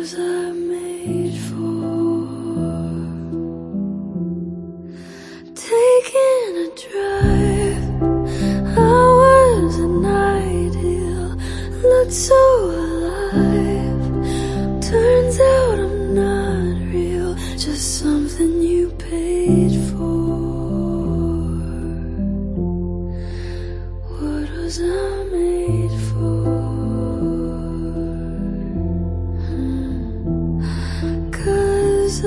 was I made for? Taking a drive, I wasn't ideal, looked so alive. Turns out I'm not real, just something you paid for. What was I made for? 'Cause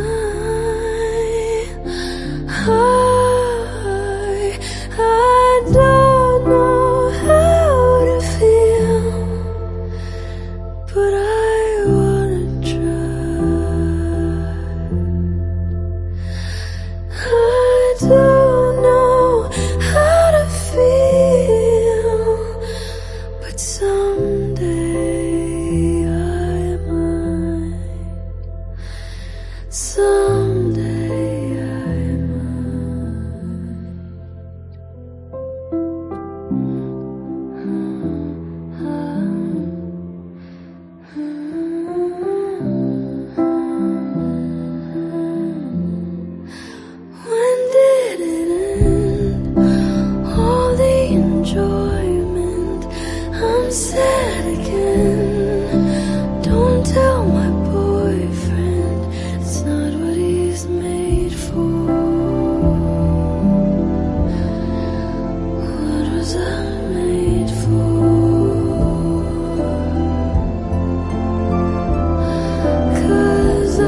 I don't know how to feel, but I wanna try. I don't know how to feel, but someday I might. Someday I When did it end? All the enjoyment, I'm sad again. Don't tell my boyfriend, it's not what he's made for. What was I made for? 'Cause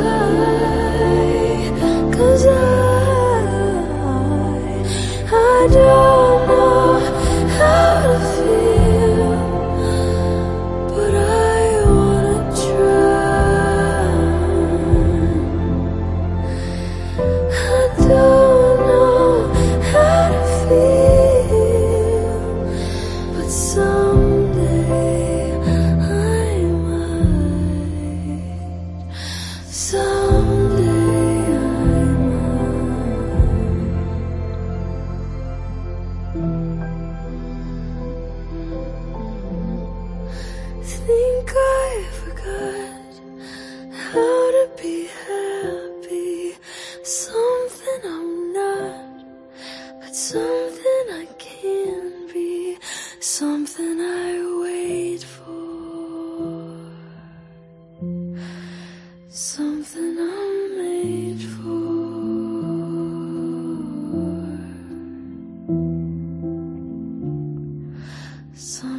I don't know how to feel, but I wanna try. I don't know how to feel, but someday I might. Someday I might. Think I forgot how to be happy. Something I'm not, but something I can be. Something I wait for. Something I'm made for. Something